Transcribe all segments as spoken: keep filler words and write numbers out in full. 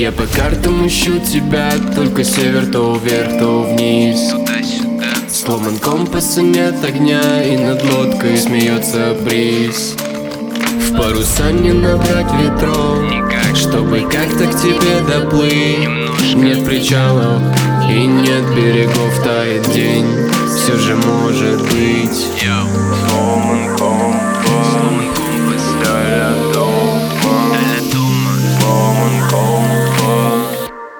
Я по картам ищу тебя, только север то вверх, то вниз. Сломан компас и нет огня, и над лодкой смеется бриз. В паруса не набрать ветров, чтобы как-то к тебе доплыть. Нет причалов и нет берегов, тает день, все же может быть. Сломан компас, для дома, сломан компас.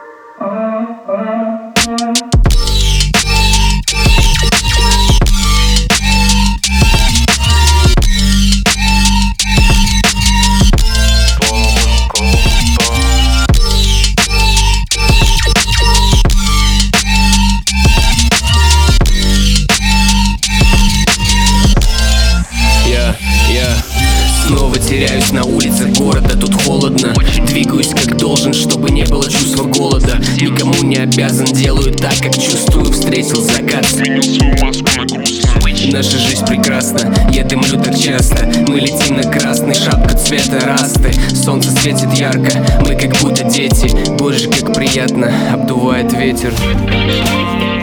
Снова теряюсь на улицах города, тут холодно. Двигаюсь как должен, чтобы не было чувства голода. Никому не обязан, делаю так, как чувствую. Встретил закат, сменил свою маску на грустную. Наша жизнь прекрасна, я дымлю так часто. Мы летим на красный, шапка цвета расты. Солнце светит ярко, мы как будто дети. Боже, как приятно, обдувает ветер.